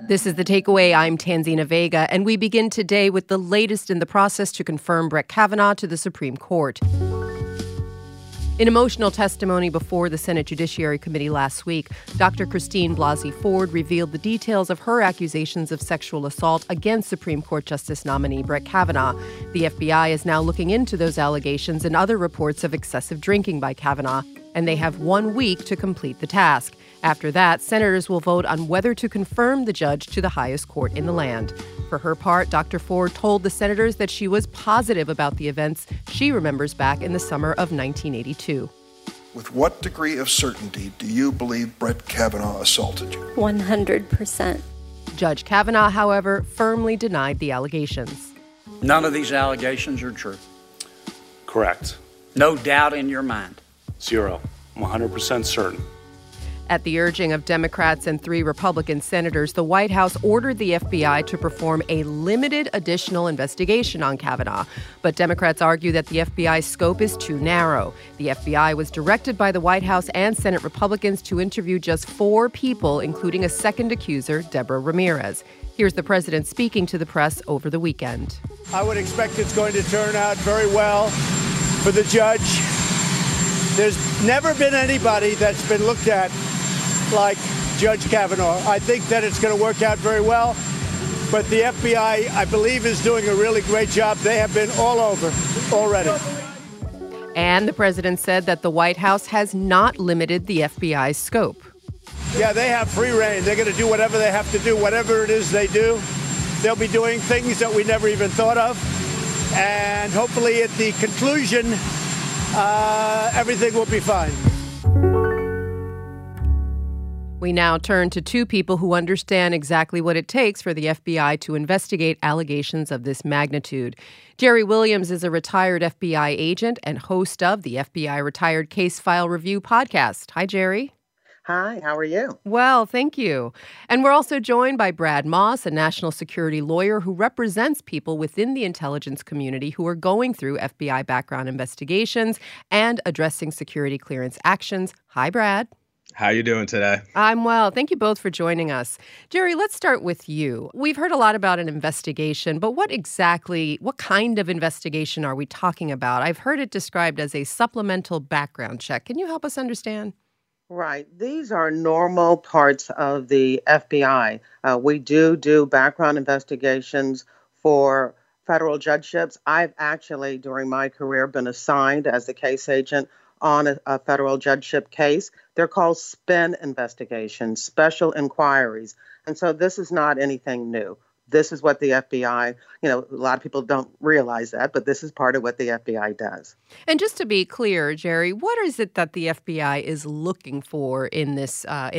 This is The Takeaway. I'm Tanzina Vega, and we begin today with the latest in the process to confirm Brett Kavanaugh to the Supreme Court. In emotional testimony before the Senate Judiciary Committee last week, Dr. Christine Blasey Ford revealed the details of her accusations of sexual assault against Supreme Court Justice nominee Brett Kavanaugh. The FBI is now looking into those allegations and other reports of excessive drinking by Kavanaugh, and they have 1 week to complete the task. After that, senators will vote on whether to confirm the judge to the highest court in the land. For her part, Dr. Ford told the senators that she was positive about the events she remembers back in the summer of 1982. With what degree of certainty do you believe Brett Kavanaugh assaulted you? 100%. Judge Kavanaugh, however, firmly denied the allegations. None of these allegations are true. Correct. No doubt in your mind. 0. I'm 100% certain. At the urging of Democrats and 3 Republican senators, the White House ordered the FBI to perform a limited additional investigation on Kavanaugh. But Democrats argue that the FBI's scope is too narrow. The FBI was directed by the White House and Senate Republicans to interview just 4 people, including a second accuser, Deborah Ramirez. Here's the president speaking to the press over the weekend. I would expect it's going to turn out very well for the judge. There's never been anybody that's been looked at like Judge Kavanaugh. I think that it's going to work out very well. But the FBI, I believe, is doing a really great job. They have been all over already. And the president said that the White House has not limited the FBI's scope. Yeah, they have free rein. They're going to do whatever they have to do, whatever it is they do. They'll be doing things that we never even thought of. And hopefully at the conclusion, everything will be fine. We now turn to 2 people who understand exactly what it takes for the FBI to investigate allegations of this magnitude. Jerry Williams is a retired FBI agent and host of the FBI Retired Case File Review podcast. Hi, Jerry. Hi, how are you? Well, thank you. And we're also joined by Brad Moss, a national security lawyer who represents people within the intelligence community who are going through FBI background investigations and addressing security clearance actions. Hi, Brad. How you doing today? I'm well. Thank you both for joining us. Jerry, let's start with you. We've heard a lot about an investigation, but what kind of investigation are we talking about? I've heard it described as a supplemental background check. Can you help us understand? Right. These are normal parts of the FBI. We do background investigations for federal judgeships. I've actually, during my career, been assigned as the case agent on a federal judgeship case. They're called SPIN investigations, special inquiries. And so this is not anything new. This is what the FBI, a lot of people don't realize that, but this is part of what the FBI does. And just to be clear, Jerry, what is it that the FBI is looking for in this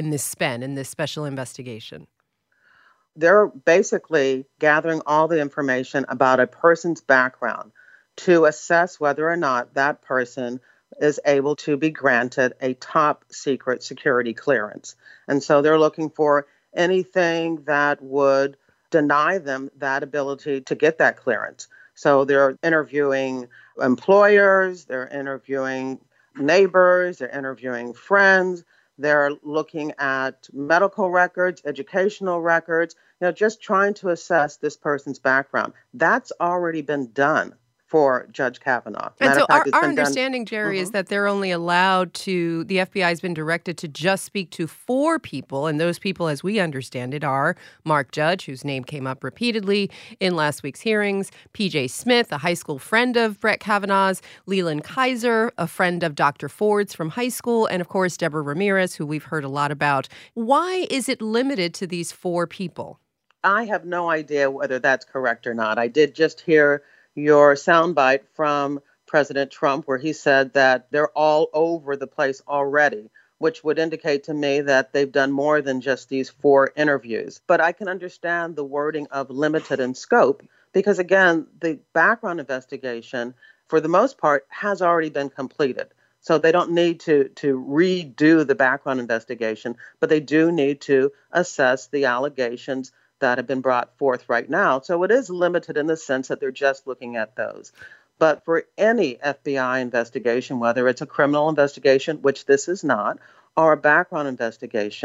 special investigation? They're basically gathering all the information about a person's background to assess whether or not that person is able to be granted a top secret security clearance. And so they're looking for anything that would deny them that ability to get that clearance. So they're interviewing employers, they're interviewing neighbors, they're interviewing friends, they're looking at medical records, educational records, just trying to assess this person's background. That's already been done for Judge Kavanaugh. And so our understanding, Jerry, is that they're only allowed to, the FBI has been directed to just speak to 4 people. And those people, as we understand it, are Mark Judge, whose name came up repeatedly in last week's hearings, P.J. Smith, a high school friend of Brett Kavanaugh's, Leland Kaiser, a friend of Dr. Ford's from high school, and of course, Deborah Ramirez, who we've heard a lot about. Why is it limited to these 4 people? I have no idea whether that's correct or not. I did just hear your soundbite from President Trump, where he said that they're all over the place already, which would indicate to me that they've done more than just these 4 interviews. But I can understand the wording of limited in scope because, again, the background investigation, for the most part, has already been completed. So they don't need to redo the background investigation, but they do need to assess the allegations that have been brought forth right now. So it is limited in the sense that they're just looking at those. But for any FBI investigation, whether it's a criminal investigation, which this is not, or a background investigation,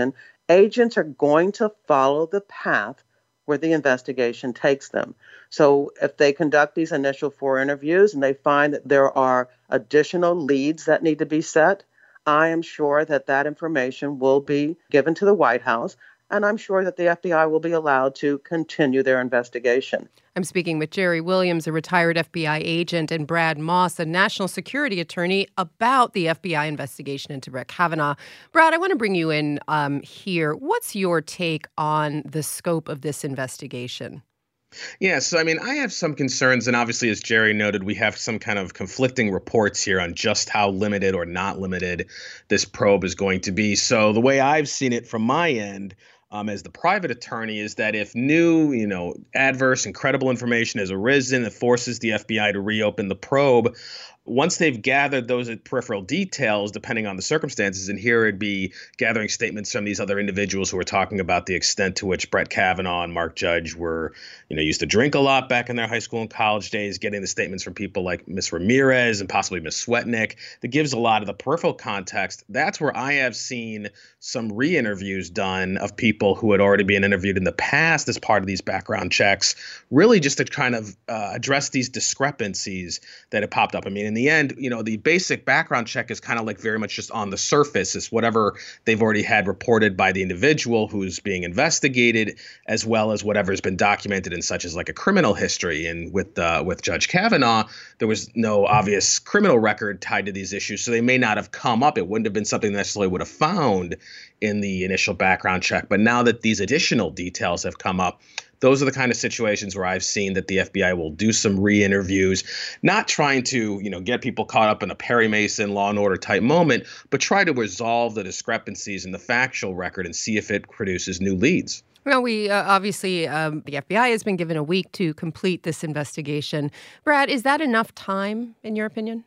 agents are going to follow the path where the investigation takes them. So if they conduct these initial 4 interviews and they find that there are additional leads that need to be set, I am sure that that information will be given to the White House, and I'm sure that the FBI will be allowed to continue their investigation. I'm speaking with Jerry Williams, a retired FBI agent, and Brad Moss, a national security attorney, about the FBI investigation into Brett Kavanaugh. Brad, I want to bring you in here. What's your take on the scope of this investigation? Yeah, so I mean, I have some concerns, and obviously, as Jerry noted, we have some kind of conflicting reports here on just how limited or not limited this probe is going to be. So the way I've seen it from my end, as the private attorney, is that if new, adverse and credible information has arisen that forces the FBI to reopen the probe, once they've gathered those peripheral details, depending on the circumstances, and here it'd be gathering statements from these other individuals who are talking about the extent to which Brett Kavanaugh and Mark Judge were, used to drink a lot back in their high school and college days, getting the statements from people like Ms. Ramirez and possibly Ms. Swetnick, that gives a lot of the peripheral context. That's where I have seen some re-interviews done of people who had already been interviewed in the past as part of these background checks, really just to kind of address these discrepancies that have popped up. I mean, in the end, the basic background check is kind of like very much just on the surface. It's whatever they've already had reported by the individual who's being investigated, as well as whatever's been documented in such as like a criminal history. And with Judge Kavanaugh, there was no obvious criminal record tied to these issues, so they may not have come up. It wouldn't have been something they necessarily would have found in the initial background check. But now that these additional details have come up, those are the kind of situations where I've seen that the FBI will do some re-interviews, not trying to, get people caught up in a Perry Mason Law and Order type moment, but try to resolve the discrepancies in the factual record and see if it produces new leads. Well, we obviously, the FBI has been given a week to complete this investigation. Brad, is that enough time, in your opinion?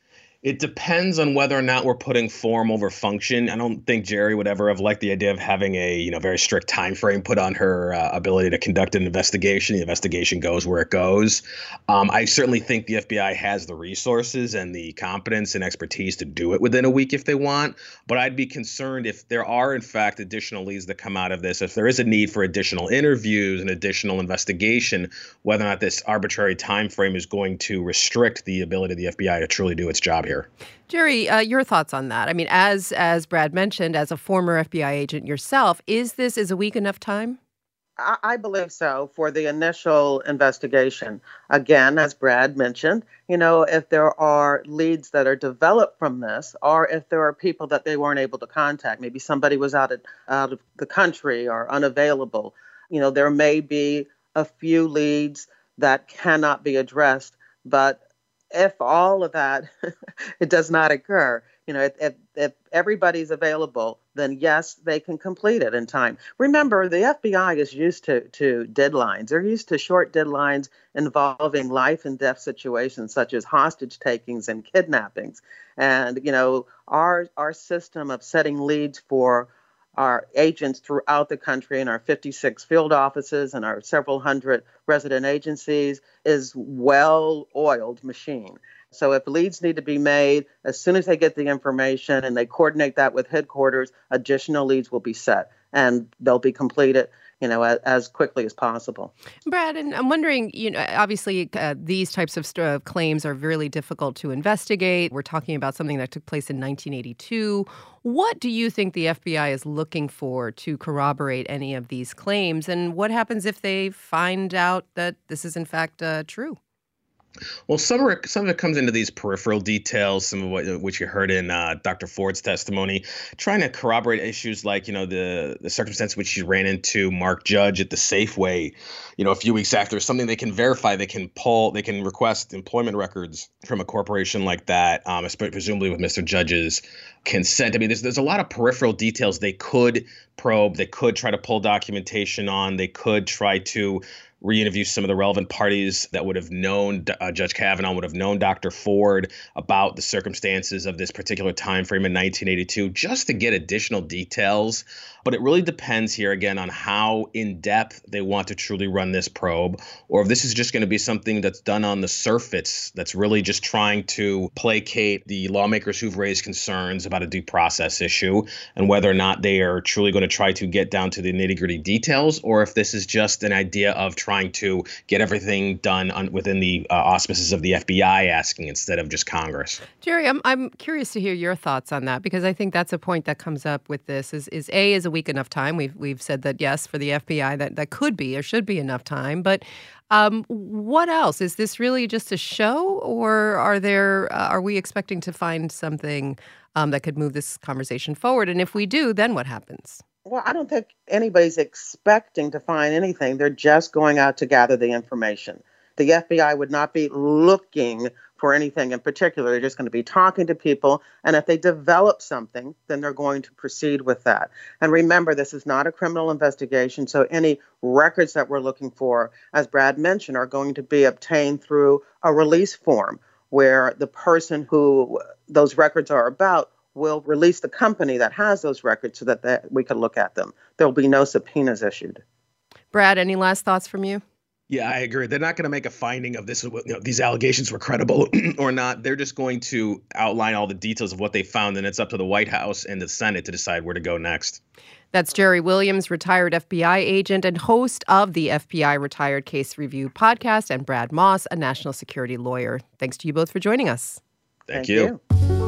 It depends on whether or not we're putting form over function. I don't think Jerry would ever have liked the idea of having a very strict time frame put on her ability to conduct an investigation. The investigation goes where it goes. I certainly think the FBI has the resources and the competence and expertise to do it within a week if they want. But I'd be concerned if there are, in fact, additional leads that come out of this, if there is a need for additional interviews and additional investigation, whether or not this arbitrary time frame is going to restrict the ability of the FBI to truly do its job here. Jerry, your thoughts on that? I mean, as Brad mentioned, as a former FBI agent yourself, is a week enough time? I believe so for the initial investigation. Again, as Brad mentioned, if there are leads that are developed from this, or if there are people that they weren't able to contact, maybe somebody was out of the country or unavailable, there may be a few leads that cannot be addressed, but if all of that, it does not occur, if everybody's available, then yes, they can complete it in time. Remember, the FBI is used to deadlines. They're used to short deadlines involving life and death situations such as hostage takings and kidnappings. And, our system of setting leads for our agents throughout the country and our 56 field offices and our several hundred resident agencies is well-oiled machine. So if leads need to be made, as soon as they get the information and they coordinate that with headquarters, additional leads will be set and they'll be completed, as quickly as possible. Brad, and I'm wondering, obviously these types of claims are really difficult to investigate. We're talking about something that took place in 1982. What do you think the FBI is looking for to corroborate any of these claims? And what happens if they find out that this is in fact true? Well, some of it comes into these peripheral details, some of which you heard in Dr. Ford's testimony, trying to corroborate issues like, the circumstance in which she ran into Mark Judge at the Safeway, a few weeks after, something they can verify. They can request employment records from a corporation like that, presumably with Mr. Judge's consent. I mean, there's a lot of peripheral details they could probe. They could try to pull documentation on. They could try to re-interview some of the relevant parties that would have known Judge Kavanaugh, would have known Dr. Ford about the circumstances of this particular time frame in 1982, just to get additional details. But it really depends here, again, on how in-depth they want to truly run this probe, or if this is just going to be something that's done on the surface, that's really just trying to placate the lawmakers who've raised concerns about a due process issue, and whether or not they are truly going to try to get down to the nitty-gritty details, or if this is just an idea of trying to get everything done within the auspices of the FBI asking instead of just Congress. Jerry, I'm curious to hear your thoughts on that, because I think that's a point that comes up with this is a week enough time? We've said that, yes, for the FBI, that could be or should be enough time. But what else? Is this really just a show, or are we expecting to find something that could move this conversation forward? And if we do, then what happens? Well, I don't think anybody's expecting to find anything. They're just going out to gather the information. The FBI would not be looking for anything in particular. They're just going to be talking to people. And if they develop something, then they're going to proceed with that. And remember, this is not a criminal investigation. So any records that we're looking for, as Brad mentioned, are going to be obtained through a release form where the person who those records are about will release the company that has those records so that we can look at them. There will be no subpoenas issued. Brad, any last thoughts from you? Yeah, I agree. They're not going to make a finding of this, these allegations were credible or not. They're just going to outline all the details of what they found, and it's up to the White House and the Senate to decide where to go next. That's Jerry Williams, retired FBI agent and host of the FBI Retired Case Review podcast, and Brad Moss, a national security lawyer. Thanks to you both for joining us. Thank you.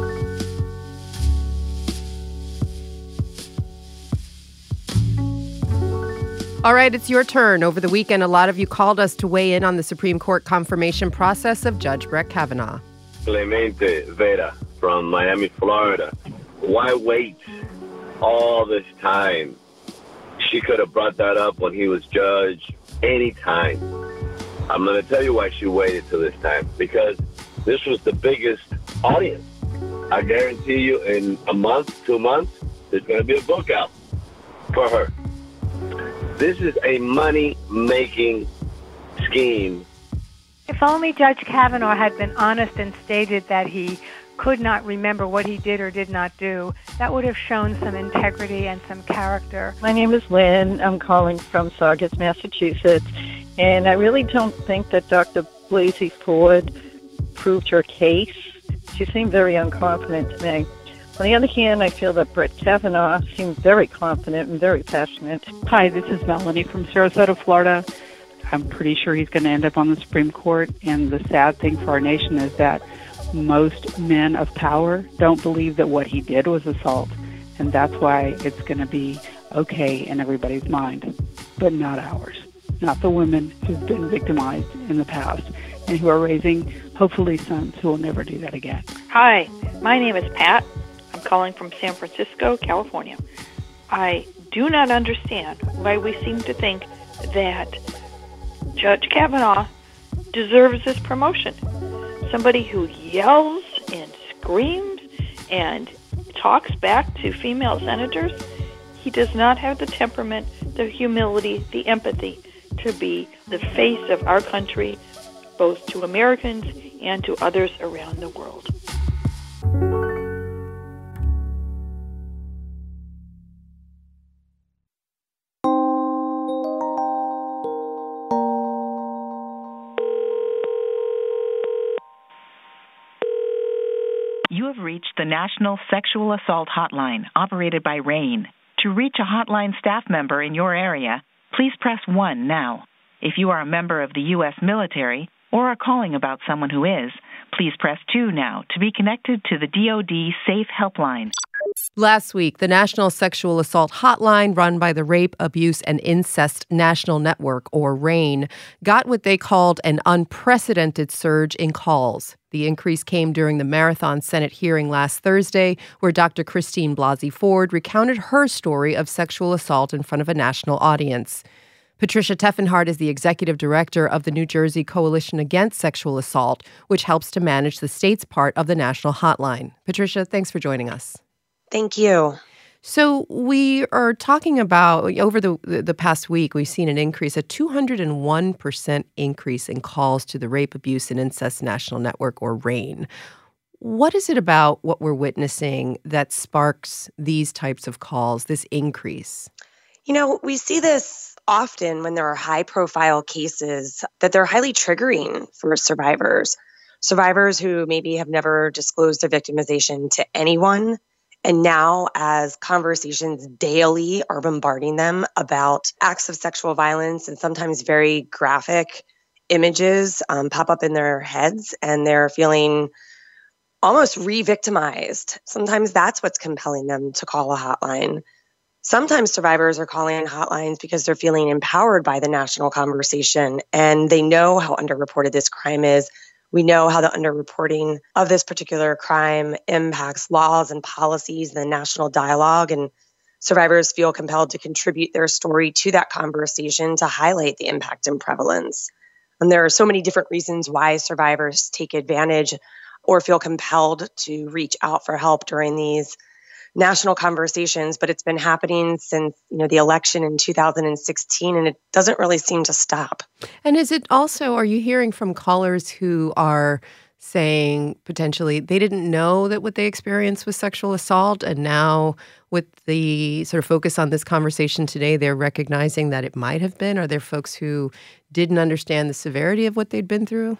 All right, it's your turn. Over the weekend, a lot of you called us to weigh in on the Supreme Court confirmation process of Judge Brett Kavanaugh. Clemente Vera from Miami, Florida. Why wait all this time? She could have brought that up when he was judge anytime. I'm going to tell you why she waited till this time. Because this was the biggest audience. I guarantee you in a month, 2 months, there's going to be a book out for her. This is a money-making scheme. If only Judge Kavanaugh had been honest and stated that he could not remember what he did or did not do, that would have shown some integrity and some character. My name is Lynn. I'm calling from Saugus, Massachusetts. And I really don't think that Dr. Blasey Ford proved her case. She seemed very unconfident to me. On the other hand, I feel that Brett Kavanaugh seemed very confident and very passionate. Hi, this is Melanie from Sarasota, Florida. I'm pretty sure he's going to end up on the Supreme Court. And the sad thing for our nation is that most men of power don't believe that what he did was assault. And that's why it's going to be okay in everybody's mind, but not ours. Not the women who've been victimized in the past and who are raising, hopefully, sons who will never do that again. Hi, my name is Pat. I'm calling from San Francisco, California. I do not understand why we seem to think that Judge Kavanaugh deserves this promotion. Somebody who yells and screams and talks back to female senators, he does not have the temperament, the humility, the empathy to be the face of our country, both to Americans and to others around the world. You have reached the National Sexual Assault Hotline, operated by RAINN. To reach a hotline staff member in your area, please press 1 now. If you are a member of the U.S. military or are calling about someone who is, please press 2 now to be connected to the DoD Safe Helpline. Last week, the National Sexual Assault Hotline, run by the Rape, Abuse, and Incest National Network, or RAINN, got what they called an unprecedented surge in calls. The increase came during the marathon Senate hearing last Thursday, where Dr. Christine Blasey Ford recounted her story of sexual assault in front of a national audience. Patricia Teffenhardt is the executive director of the New Jersey Coalition Against Sexual Assault, which helps to manage the state's part of the national hotline. Patricia, thanks for joining us. Thank you. So we are talking about over the past week, we've seen an increase, a 201% increase in calls to the Rape, Abuse, and Incest National Network, or RAINN. What is it about what we're witnessing that sparks these types of calls, this increase? We see this often when there are high-profile cases that they're highly triggering for survivors. Survivors who maybe have never disclosed their victimization to anyone. And now, as conversations daily are bombarding them about acts of sexual violence and sometimes very graphic images pop up in their heads, and they're feeling almost re-victimized. Sometimes that's what's compelling them to call a hotline. Sometimes survivors are calling hotlines because they're feeling empowered by the national conversation, and they know how underreported this crime is. We know how the underreporting of this particular crime impacts laws and policies and the national dialogue, and survivors feel compelled to contribute their story to that conversation to highlight the impact and prevalence. And there are so many different reasons why survivors take advantage or feel compelled to reach out for help during these national conversations, but it's been happening since the election in 2016, and it doesn't really seem to stop. And is it also, are you hearing from callers who are saying potentially they didn't know that what they experienced was sexual assault, and now with the sort of focus on this conversation today, they're recognizing that it might have been? Are there folks who didn't understand the severity of what they'd been through?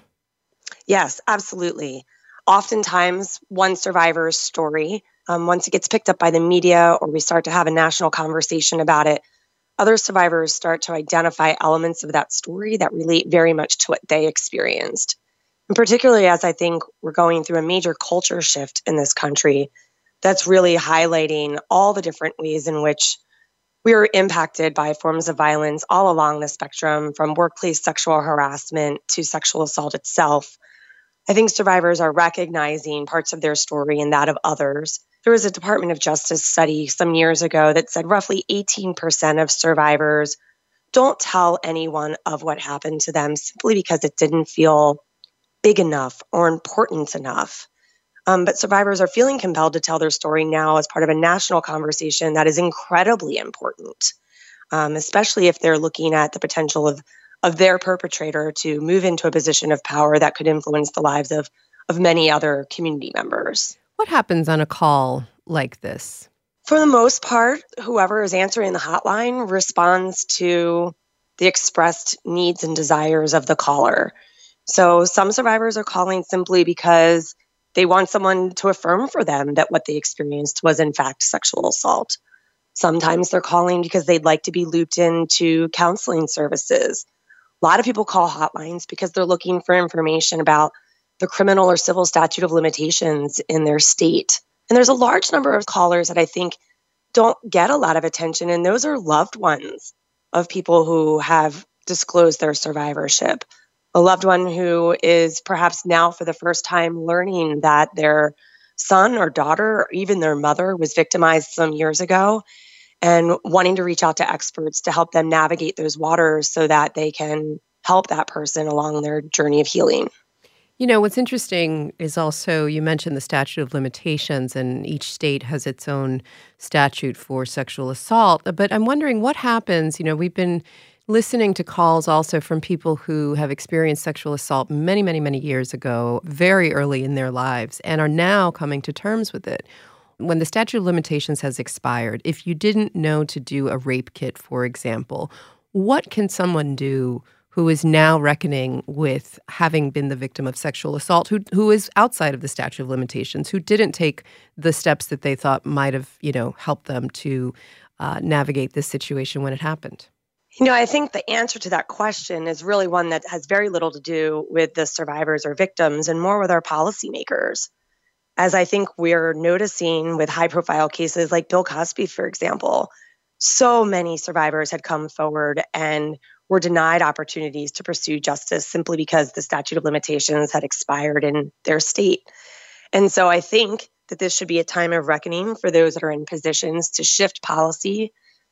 Yes, absolutely. Oftentimes, one survivor's story, once it gets picked up by the media or we start to have a national conversation about it, other survivors start to identify elements of that story that relate very much to what they experienced. And particularly as I think we're going through a major culture shift in this country that's really highlighting all the different ways in which we are impacted by forms of violence all along the spectrum, from workplace sexual harassment to sexual assault itself. I think survivors are recognizing parts of their story and that of others. There was a Department of Justice study some years ago that said roughly 18% of survivors don't tell anyone of what happened to them simply because it didn't feel big enough or important enough. But survivors are feeling compelled to tell their story now as part of a national conversation that is incredibly important, especially if they're looking at the potential of their perpetrator to move into a position of power that could influence the lives of many other community members. What happens on a call like this? For the most part, whoever is answering the hotline responds to the expressed needs and desires of the caller. So some survivors are calling simply because they want someone to affirm for them that what they experienced was in fact sexual assault. Sometimes they're calling because they'd like to be looped into counseling services. A lot of people call hotlines because they're looking for information about the criminal or civil statute of limitations in their state. And there's a large number of callers that I think don't get a lot of attention, and those are loved ones of people who have disclosed their survivorship. A loved one who is perhaps now for the first time learning that their son or daughter or even their mother was victimized some years ago, and wanting to reach out to experts to help them navigate those waters so that they can help that person along their journey of healing. What's interesting is also, you mentioned the statute of limitations, and each state has its own statute for sexual assault. But I'm wondering what happens. We've been listening to calls also from people who have experienced sexual assault many, many, many years ago, very early in their lives, and are now coming to terms with it. When the statute of limitations has expired, if you didn't know to do a rape kit, for example, what can someone do who is now reckoning with having been the victim of sexual assault, who is outside of the statute of limitations, who didn't take the steps that they thought might have, helped them to navigate this situation when it happened? I think the answer to that question is really one that has very little to do with the survivors or victims and more with our policymakers. As I think we're noticing with high-profile cases like Bill Cosby, for example, so many survivors had come forward and were denied opportunities to pursue justice simply because the statute of limitations had expired in their state. And so I think that this should be a time of reckoning for those that are in positions to shift policy,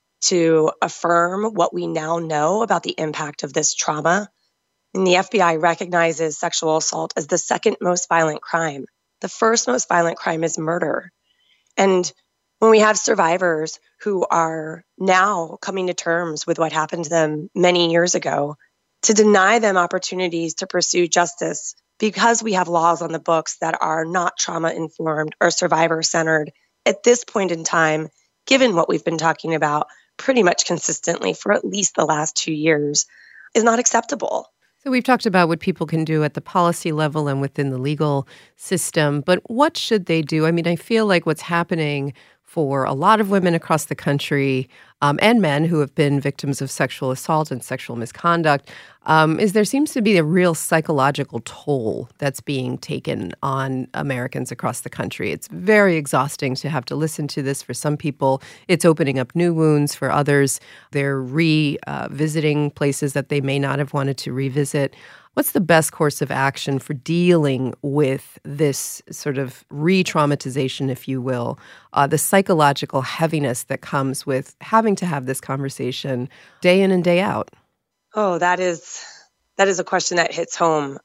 to affirm what we now know about the impact of this trauma. And the FBI recognizes sexual assault as the second most violent crime. The first most violent crime is murder. And When we have survivors who are now coming to terms with what happened to them many years ago, to deny them opportunities to pursue justice because we have laws on the books that are not trauma-informed or survivor-centered at this point in time, given what we've been talking about pretty much consistently for at least the last 2 years, is not acceptable. So we've talked about what people can do at the policy level and within the legal system, but what should they do? I mean, I feel like what's happening for a lot of women across the country and men who have been victims of sexual assault and sexual misconduct is there seems to be a real psychological toll that's being taken on Americans across the country. It's very exhausting to have to listen to this. For some people, it's opening up new wounds. For others, they're revisiting places that they may not have wanted to revisit. What's the best course of action for dealing with this sort of re-traumatization, if you will, the psychological heaviness that comes with having to have this conversation day in and day out? Oh, that is a question that hits home.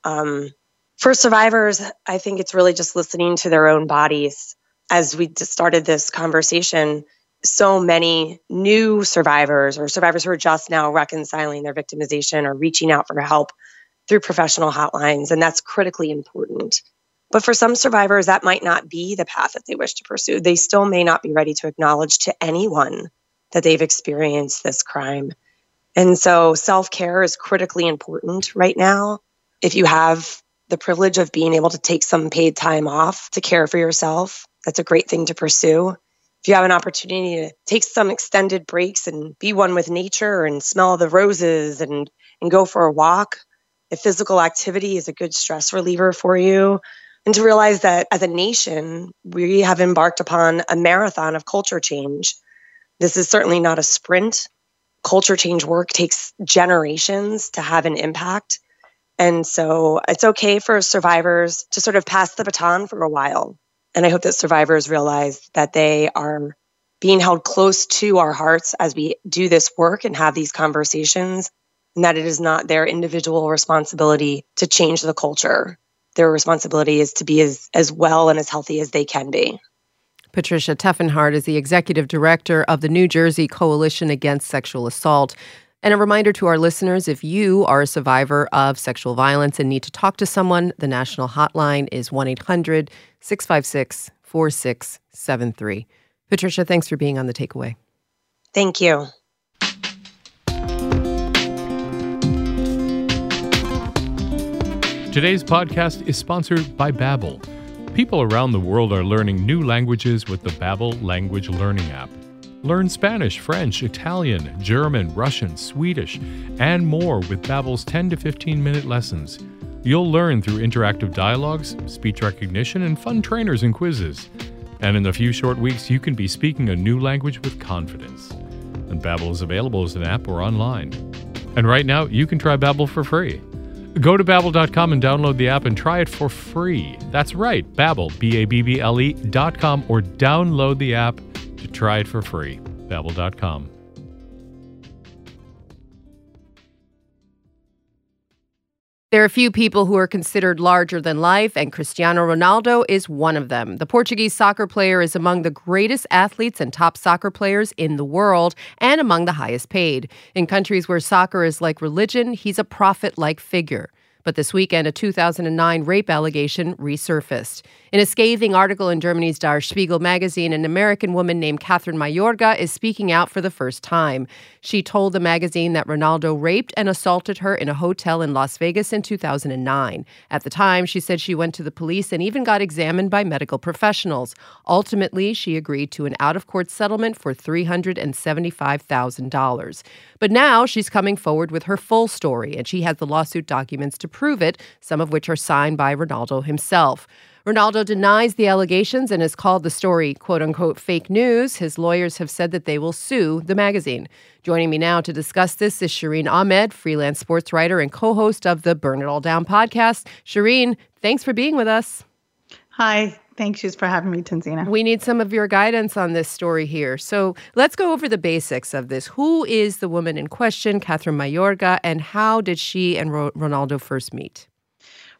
For survivors, I think it's really just listening to their own bodies. As we just started this conversation, so many new survivors or survivors who are just now reconciling their victimization or reaching out for help through professional hotlines, and that's critically important. But for some survivors, that might not be the path that they wish to pursue. They still may not be ready to acknowledge to anyone that they've experienced this crime. And so self-care is critically important right now. If you have the privilege of being able to take some paid time off to care for yourself, that's a great thing to pursue. If you have an opportunity to take some extended breaks and be one with nature and smell the roses and go for a walk, if physical activity is a good stress reliever for you, and to realize that as a nation, we have embarked upon a marathon of culture change. This is certainly not a sprint. Culture change work takes generations to have an impact. And so it's okay for survivors to sort of pass the baton for a while. And I hope that survivors realize that they are being held close to our hearts as we do this work and have these conversations, and that it is not their individual responsibility to change the culture. Their responsibility is to be as well and as healthy as they can be. Patricia Teffenhardt is the executive director of the New Jersey Coalition Against Sexual Assault. And a reminder to our listeners, if you are a survivor of sexual violence and need to talk to someone, the national hotline is 1-800-656-4673. Patricia, thanks for being on The Takeaway. Thank you. Today's podcast is sponsored by Babbel. People around the world are learning new languages with the Babbel language learning app. Learn Spanish, French, Italian, German, Russian, Swedish, and more with Babbel's 10 to 15-minute lessons. You'll learn through interactive dialogues, speech recognition, and fun trainers and quizzes. And in a few short weeks, you can be speaking a new language with confidence. And Babbel is available as an app or online. And right now, you can try Babbel for free. Go to Babbel.com and download the app and try it for free. That's right, Babbel, Babble.com, or download the app to try it for free. Babbel.com. There are a few people who are considered larger than life, and Cristiano Ronaldo is one of them. The Portuguese soccer player is among the greatest athletes and top soccer players in the world, and among the highest paid. In countries where soccer is like religion, he's a prophet-like figure. But this weekend, a 2009 rape allegation resurfaced. In a scathing article in Germany's Der Spiegel magazine, an American woman named Catherine Mayorga is speaking out for the first time. She told the magazine that Ronaldo raped and assaulted her in a hotel in Las Vegas in 2009. At the time, she said she went to the police and even got examined by medical professionals. Ultimately, she agreed to an out-of-court settlement for $375,000. But now she's coming forward with her full story, and she has the lawsuit documents to prove it, some of which are signed by Ronaldo himself. Ronaldo denies the allegations and has called the story, quote-unquote, fake news. His lawyers have said that they will sue the magazine. Joining me now to discuss this is Shireen Ahmed, freelance sports writer and co-host of the Burn It All Down podcast. Shireen, thanks for being with us. Hi. Thanks for having me, Tanzina. We need some of your guidance on this story here. So let's go over the basics of this. Who is the woman in question, Catherine Mayorga, and how did she and Ronaldo first meet?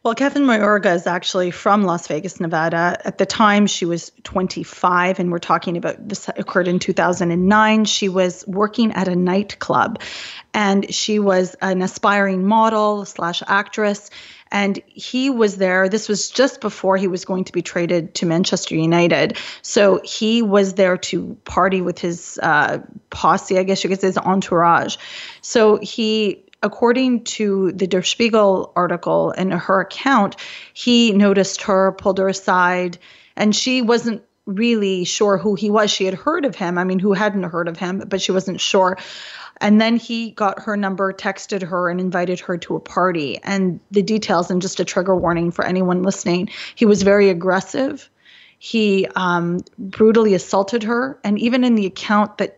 Well, Catherine Mayorga is actually from Las Vegas, Nevada. At the time, she was 25, and we're talking about this occurred in 2009. She was working at a nightclub, and she was an aspiring model / actress. And he was there. This was just before he was going to be traded to Manchester United. So he was there to party with his posse, I guess you could say, his entourage. So he, according to the Der Spiegel article and her account, he noticed her, pulled her aside, and she wasn't really sure who he was. She had heard of him. I mean, who hadn't heard of him, but she wasn't sure. And then he got her number, texted her, and invited her to a party. And the details, and just a trigger warning for anyone listening, he was very aggressive. He brutally assaulted her. And even in the account that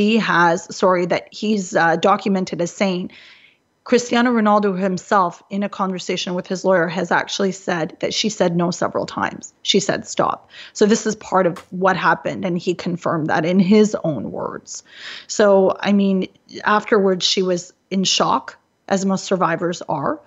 that he's documented as saying, Cristiano Ronaldo himself, in a conversation with his lawyer, has actually said that she said no several times. She said stop. So this is part of what happened, and he confirmed that in his own words. So, I mean, afterwards, she was in shock, as most survivors are.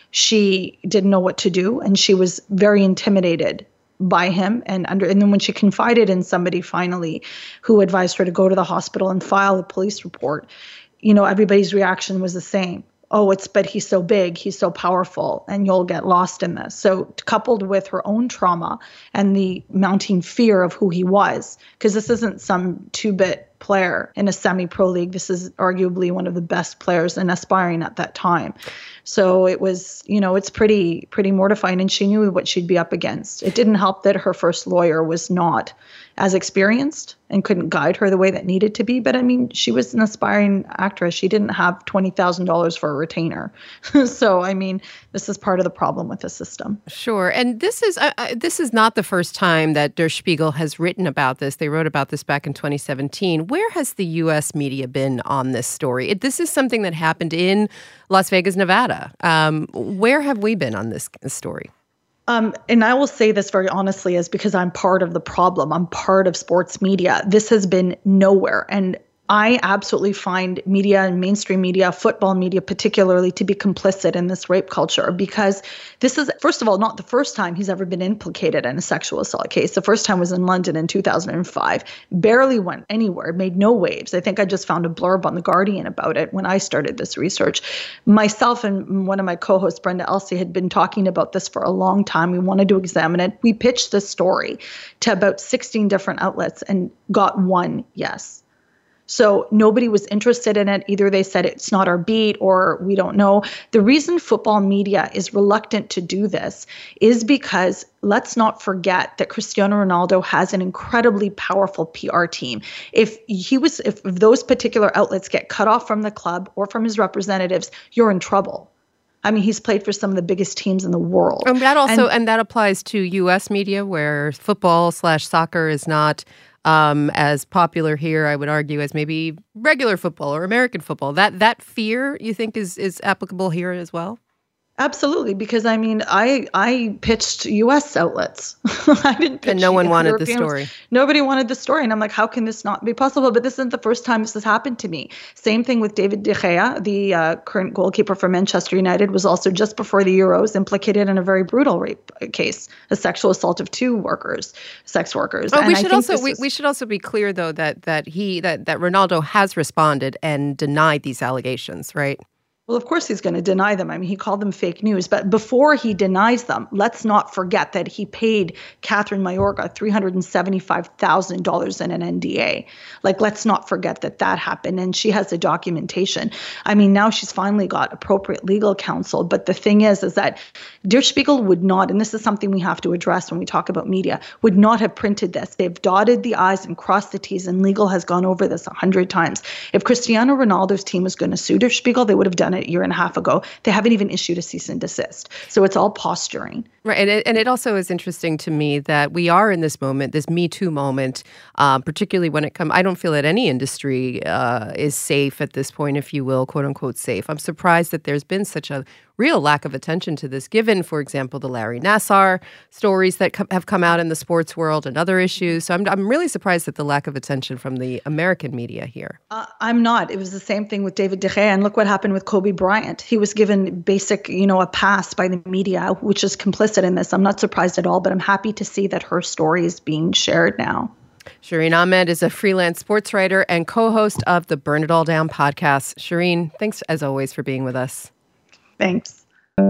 She didn't know what to do, and she was very intimidated by him. And then when she confided in somebody finally who advised her to go to the hospital and file a police report, everybody's reaction was the same. Oh, but he's so big, he's so powerful, and you'll get lost in this. So coupled with her own trauma and the mounting fear of who he was, because this isn't some 2-bit player in a semi-pro league. This is arguably one of the best players and aspiring at that time. So it was, it's pretty mortifying, and she knew what she'd be up against. It didn't help that her first lawyer was not as experienced and couldn't guide her the way that needed to be. But I mean, she was an aspiring actress. She didn't have $20,000 for a retainer. So, I mean, this is part of the problem with the system. Sure. And this is not the first time that Der Spiegel has written about this. They wrote about this back in 2017. Where has the U.S. media been on this story? This is something that happened in Las Vegas, Nevada. Where have we been on this story? And I will say this very honestly, is because I'm part of the problem. I'm part of sports media. This has been nowhere. And I absolutely find media and mainstream media, football media particularly, to be complicit in this rape culture, because this is, first of all, not the first time he's ever been implicated in a sexual assault case. The first time was in London in 2005. Barely went anywhere, made no waves. I think I just found a blurb on The Guardian about it when I started this research. Myself and one of my co-hosts, Brenda Elsey, had been talking about this for a long time. We wanted to examine it. We pitched this story to about 16 different outlets and got one yes. So nobody was interested in it. Either they said it's not our beat or we don't know. The reason football media is reluctant to do this is because let's not forget that Cristiano Ronaldo has an incredibly powerful PR team. If those particular outlets get cut off from the club or from his representatives, you're in trouble. I mean, he's played for some of the biggest teams in the world. And that applies to U.S. media, where football / soccer is not as popular here, I would argue, as maybe regular football or American football. That fear, you think, is applicable here as well? Absolutely, because I mean, I pitched U.S. outlets. I didn't pitch. And no one wanted European the story. Nobody wanted the story, and I'm like, how can this not be possible? But this isn't the first time this has happened to me. Same thing with David De Gea, the current goalkeeper for Manchester United, was also just before the Euros implicated in a very brutal rape case, a sexual assault of 2 sex workers. Oh, we should also be clear though that Ronaldo has responded and denied these allegations, right? Well, of course he's going to deny them. I mean, he called them fake news. But before he denies them, let's not forget that he paid Catherine Mayorga $375,000 in an NDA. Like, let's not forget that happened. And she has the documentation. I mean, now she's finally got appropriate legal counsel. But the thing is that Der Spiegel would not, and this is something we have to address when we talk about media, would not have printed this. They've dotted the I's and crossed the T's, and legal has gone over this 100 times. If Cristiano Ronaldo's team was going to sue Der Spiegel, they would have done it a year and a half ago. They haven't even issued a cease and desist. So it's all posturing. Right. And it also is interesting to me that we are in this moment, this Me Too moment, particularly when it comes, I don't feel that any industry is safe at this point, if you will, quote unquote safe. I'm surprised that there's been such a real lack of attention to this, given, for example, the Larry Nassar stories that have come out in the sports world and other issues. So I'm really surprised at the lack of attention from the American media here. I'm not. It was the same thing with David De Gea. And look what happened with Kobe Bryant. He was given basic, a pass by the media, which is complicit in this. I'm not surprised at all, but I'm happy to see that her story is being shared now. Shireen Ahmed is a freelance sports writer and co-host of the Burn It All Down podcast. Shireen, thanks as always for being with us. Thanks.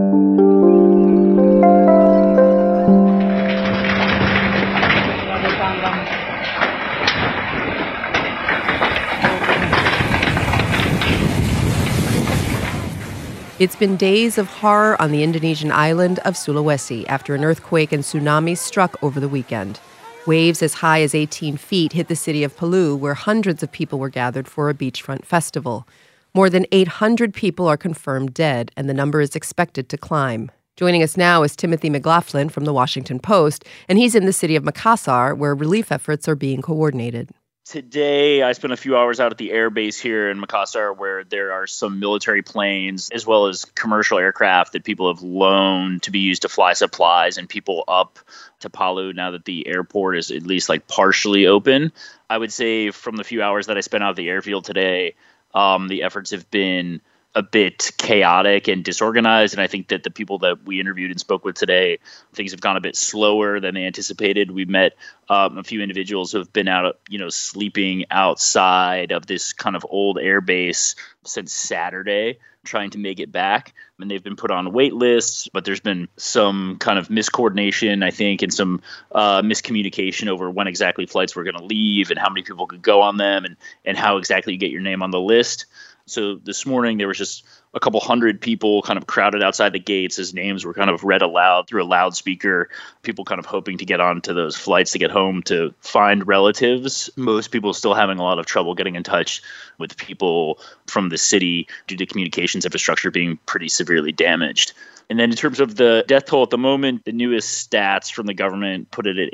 It's been days of horror on the Indonesian island of Sulawesi after an earthquake and tsunami struck over the weekend. Waves as high as 18 feet hit the city of Palu, where hundreds of people were gathered for a beachfront festival. More than 800 people are confirmed dead, and the number is expected to climb. Joining us now is Timothy McLaughlin from The Washington Post, and he's in the city of Makassar, where relief efforts are being coordinated. Today, I spent a few hours out at the air base here in Makassar, where there are some military planes as well as commercial aircraft that people have loaned to be used to fly supplies and people up to Palu now that the airport is at least partially open. I would say from the few hours that I spent out at the airfield today, the efforts have been a bit chaotic and disorganized. And I think that the people that we interviewed and spoke with today, things have gone a bit slower than they anticipated. We met a few individuals who have been out, sleeping outside of this kind of old air base since Saturday, trying to make it back. And they've been put on wait lists, but there's been some kind of miscoordination, I think, and some miscommunication over when exactly flights were going to leave and how many people could go on them and how exactly you get your name on the list. So this morning, there was just a couple hundred people kind of crowded outside the gates as names were kind of read aloud through a loudspeaker, people kind of hoping to get onto those flights to get home to find relatives. Most people still having a lot of trouble getting in touch with people from the city due to communications infrastructure being pretty severely damaged. And then in terms of the death toll at the moment, the newest stats from the government put it at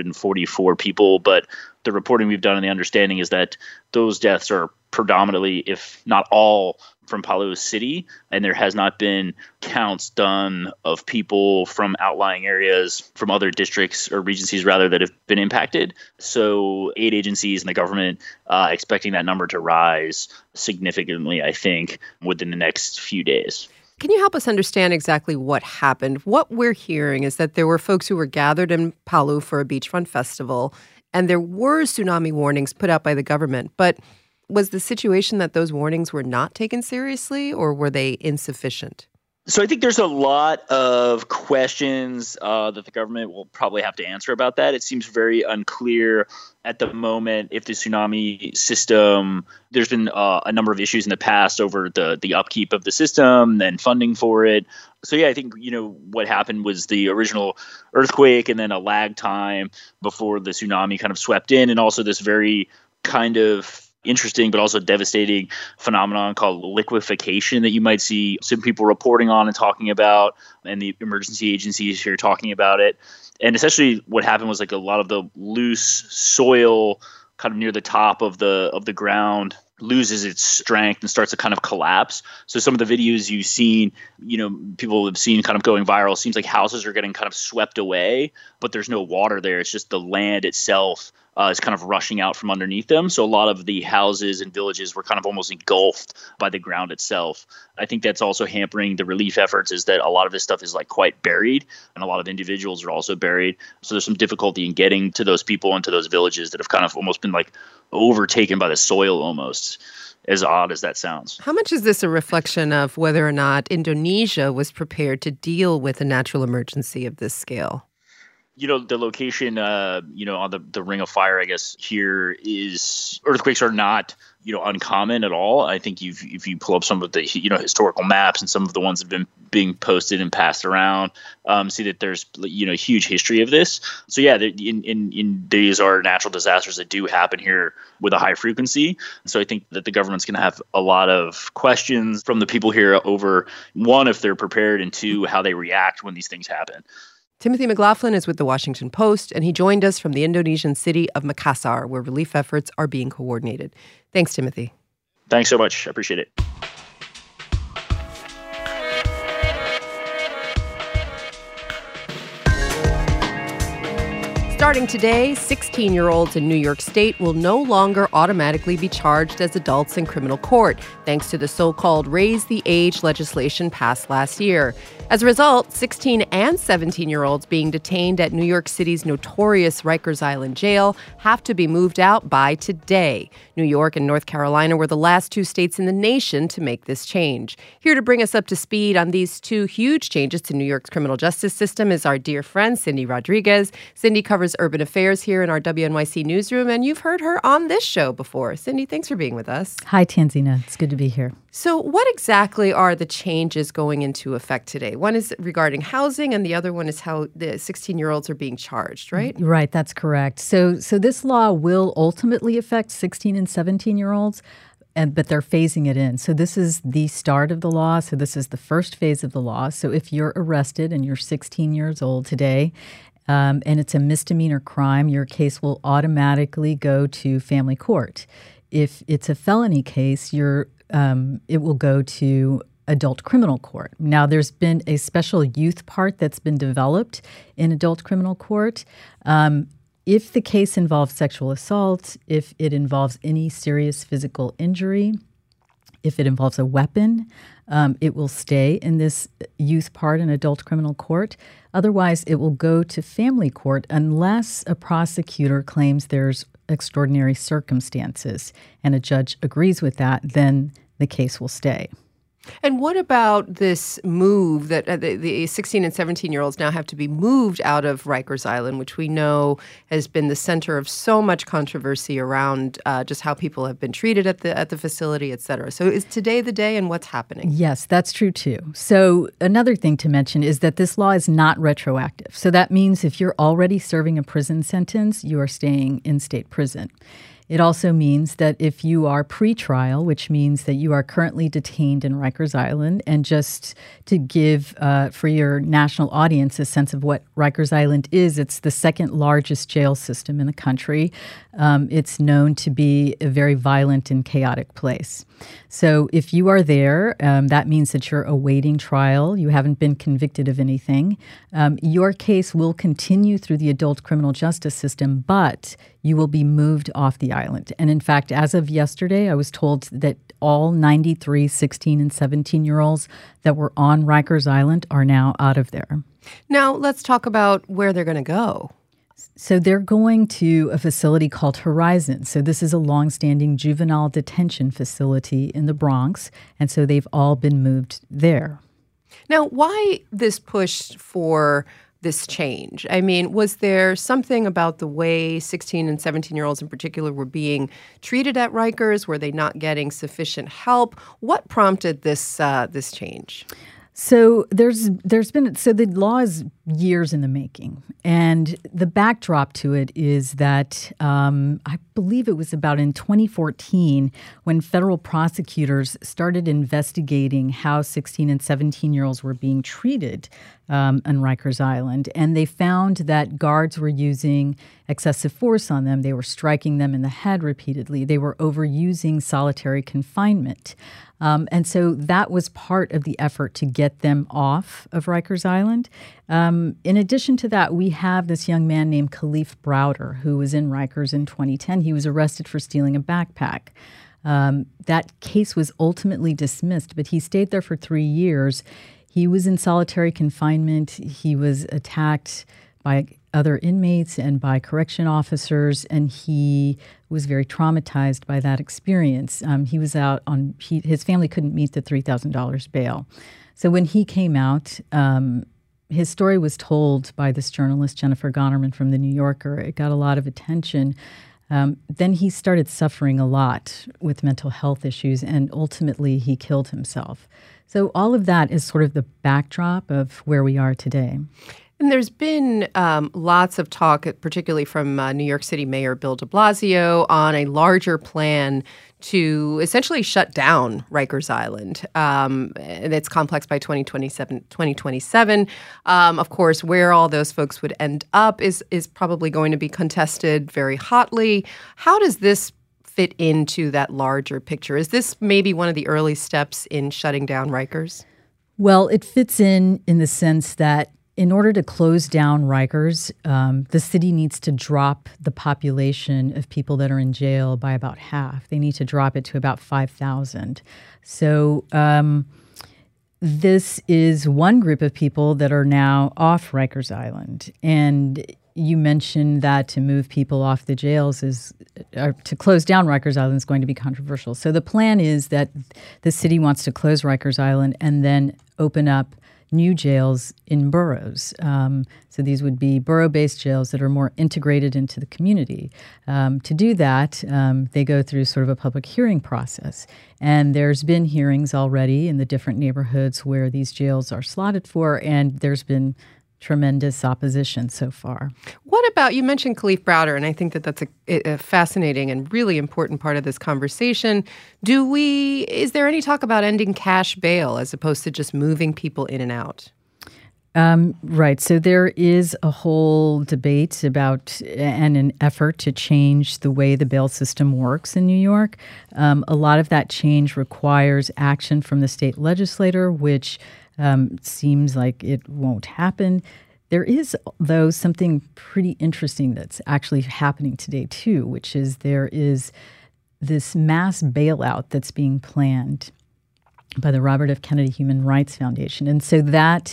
844 people. But the reporting we've done and the understanding is that those deaths are predominantly, if not all, from Palu City. And there has not been counts done of people from outlying areas, from other districts or regencies, rather, that have been impacted. So aid agencies and the government expecting that number to rise significantly, I think, within the next few days. Can you help us understand exactly what happened? What we're hearing is that there were folks who were gathered in Palu for a beachfront festival, and there were tsunami warnings put out by the government. But was the situation that those warnings were not taken seriously, or were they insufficient? So I think there's a lot of questions that the government will probably have to answer about that. It seems very unclear at the moment if the tsunami system, there's been a number of issues in the past over the upkeep of the system and funding for it. So yeah, I think, what happened was the original earthquake and then a lag time before the tsunami kind of swept in, and also this very kind of interesting but also devastating phenomenon called liquefaction that you might see some people reporting on and talking about, and the emergency agencies here talking about it. And essentially what happened was a lot of the loose soil kind of near the top of the ground loses its strength and starts to kind of collapse. So some of the videos you've seen, people have seen kind of going viral. It seems like houses are getting kind of swept away, but there's no water there. It's just the land itself is kind of rushing out from underneath them. So a lot of the houses and villages were kind of almost engulfed by the ground itself. I think that's also hampering the relief efforts, is that a lot of this stuff is quite buried, and a lot of individuals are also buried. So there's some difficulty in getting to those people and to those villages that have kind of almost been overtaken by the soil almost, as odd as that sounds. How much is this a reflection of whether or not Indonesia was prepared to deal with a natural emergency of this scale? The location, on the Ring of Fire, I guess, here is earthquakes are not, uncommon at all. I think if you pull up some of the, historical maps and some of the ones that have been being posted and passed around, see that there's, huge history of this. So yeah, in these are natural disasters that do happen here with a high frequency. So I think that the government's going to have a lot of questions from the people here over, one, if they're prepared, and two, how they react when these things happen. Timothy McLaughlin is with the Washington Post, and he joined us from the Indonesian city of Makassar, where relief efforts are being coordinated. Thanks, Timothy. Thanks so much. I appreciate it. Starting today, 16-year-olds in New York State will no longer automatically be charged as adults in criminal court, thanks to the so-called Raise the Age legislation passed last year. As a result, 16 and 17-year-olds being detained at New York City's notorious Rikers Island jail have to be moved out by today. New York and North Carolina were the last two states in the nation to make this change. Here to bring us up to speed on these two huge changes to New York's criminal justice system is our dear friend, Cindy Rodriguez. Cindy covers urban affairs here in our WNYC newsroom, and you've heard her on this show before. Cindy, thanks for being with us. Hi, Tanzina. It's good to be here. So what exactly are the changes going into effect today? One is regarding housing, and the other one is how the 16-year-olds are being charged, right? Right, that's correct. So this law will ultimately affect 16 and 17-year-olds, but they're phasing it in. So this is the start of the law. So this is the first phase of the law. So if you're arrested and you're 16 years old today, and it's a misdemeanor crime, your case will automatically go to family court. If it's a felony case, it will go to adult criminal court. Now, there's been a special youth part that's been developed in adult criminal court. If the case involves sexual assault, if it involves any serious physical injury, if it involves a weapon, it will stay in this youth part in adult criminal court. Otherwise, it will go to family court unless a prosecutor claims there's extraordinary circumstances and a judge agrees with that, then the case will stay. And what about this move that the 16 and 17-year-olds now have to be moved out of Rikers Island, which we know has been the center of so much controversy around just how people have been treated at the facility, et cetera. So is today the day, and what's happening? Yes, that's true too. So another thing to mention is that this law is not retroactive. So that means if you're already serving a prison sentence, you are staying in state prison. It also means that if you are pretrial, which means that you are currently detained in Rikers Island, and just to give for your national audience a sense of what Rikers Island is, it's the second largest jail system in the country. It's known to be a very violent and chaotic place. So if you are there, that means that you're awaiting trial. You haven't been convicted of anything. Your case will continue through the adult criminal justice system, but you will be moved off the island. And in fact, as of yesterday, I was told that all 93 16 and 17-year-olds that were on Rikers Island are now out of there. Now, let's talk about where they're going to go. So they're going to a facility called Horizon. So this is a longstanding juvenile detention facility in the Bronx, and so they've all been moved there. Now, why this push for this change? I mean, was there something about the way 16 and 17-year-olds in particular were being treated at Rikers? Were they not getting sufficient help? What prompted this change? So there's been the law is years in the making, and the backdrop to it is that I believe it was about in 2014 when federal prosecutors started investigating how 16 and 17-year-olds were being treated on Rikers Island, and they found that guards were using excessive force on them. They were striking them in the head repeatedly. They were overusing solitary confinement. And so that was part of the effort to get them off of Rikers Island. In addition to that, we have this young man named Khalif Browder, who was in Rikers in 2010. He was arrested for stealing a backpack. That case was ultimately dismissed, but he stayed there for 3 years. He was in solitary confinement. He was attacked by other inmates and by correction officers, and he was very traumatized by that experience. He was out on his family couldn't meet the $3,000 bail. So when he came out, his story was told by this journalist, Jennifer Gonnerman from The New Yorker. It got a lot of attention. Then he started suffering a lot with mental health issues, and ultimately he killed himself. So all of that is sort of the backdrop of where we are today. And there's been lots of talk, particularly from New York City Mayor Bill de Blasio, on a larger plan to essentially shut down Rikers Island and its complex by 2027. Of course, where all those folks would end up is probably going to be contested very hotly. How does this fit into that larger picture? Is this maybe one of the early steps in shutting down Rikers? Well, it fits in the sense that in order to close down Rikers, the city needs to drop the population of people that are in jail by about half. They need to drop it to about 5,000. So this is one group of people that are now off Rikers Island. And you mentioned that to move people off the jails to close down Rikers Island is going to be controversial. So the plan is that the city wants to close Rikers Island and then open up new jails in boroughs. So these would be borough-based jails that are more integrated into the community. To do that, they go through sort of a public hearing process. And there's been hearings already in the different neighborhoods where these jails are slotted for, and there's been tremendous opposition so far. What about, you mentioned Kalief Browder, and I think that that's a fascinating and really important part of this conversation. Is there any talk about ending cash bail as opposed to just moving people in and out? Right. So there is a whole debate about and an effort to change the way the bail system works in New York. A lot of that change requires action from the state legislator, which seems like it won't happen. There is, though, something pretty interesting that's actually happening today, too, which is there is this mass bailout that's being planned by the Robert F. Kennedy Human Rights Foundation. And so that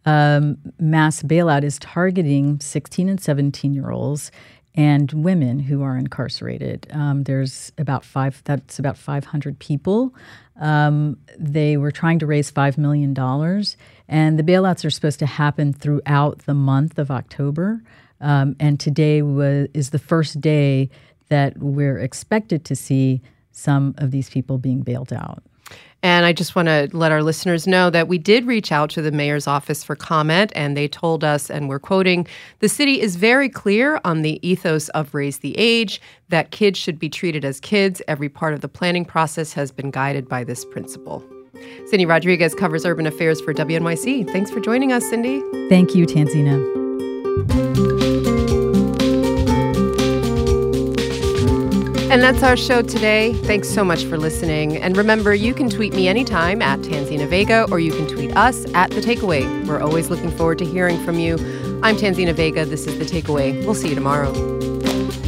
mass bailout is targeting 16 and 17-year-olds and women who are incarcerated. There's about 500 people. They were trying to raise $5 million, and the bailouts are supposed to happen throughout the month of October. And today is the first day that we're expected to see some of these people being bailed out. And I just want to let our listeners know that we did reach out to the mayor's office for comment, and they told us, and we're quoting, "The city is very clear on the ethos of Raise the Age, that kids should be treated as kids. Every part of the planning process has been guided by this principle." Cindy Rodriguez covers urban affairs for WNYC. Thanks for joining us, Cindy. Thank you, Tanzina. And that's our show today. Thanks so much for listening. And remember, you can tweet me anytime at Tanzina Vega, or you can tweet us at The Takeaway. We're always looking forward to hearing from you. I'm Tanzina Vega. This is The Takeaway. We'll see you tomorrow.